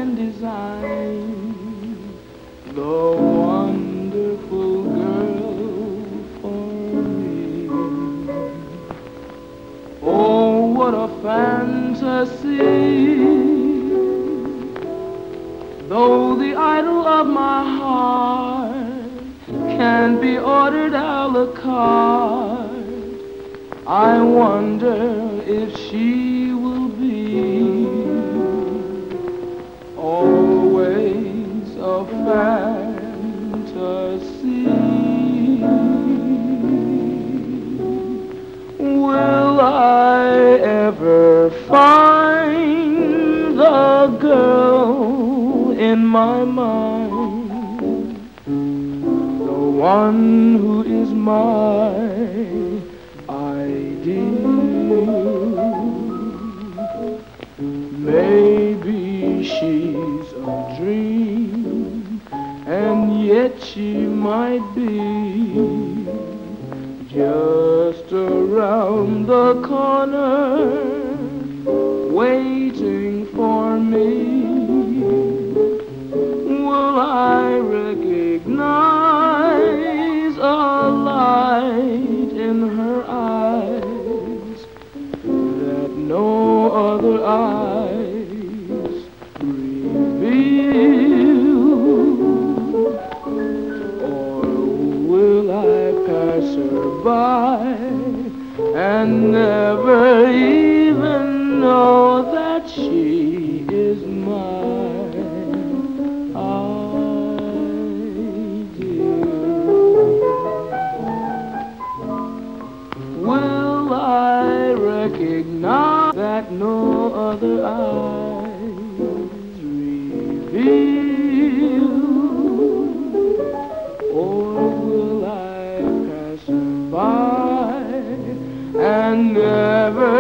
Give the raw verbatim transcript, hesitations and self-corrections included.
can design the wonderful girl for me. Oh, what a fantasy! Though the idol of my heart can't be ordered a la carte, I wonder if she will be always a fantasy. Will I ever find the girl in my mind, the one who is my ideal? Maybe she's a dream, and yet she might be just around the corner, waiting for me. Will I recognize a light in her eyes that no other eyes reveal? Or will I pass her by and never even know that she is mine? Ideal. Will I recognize that no other eyes reveal? Or will I pass her by and never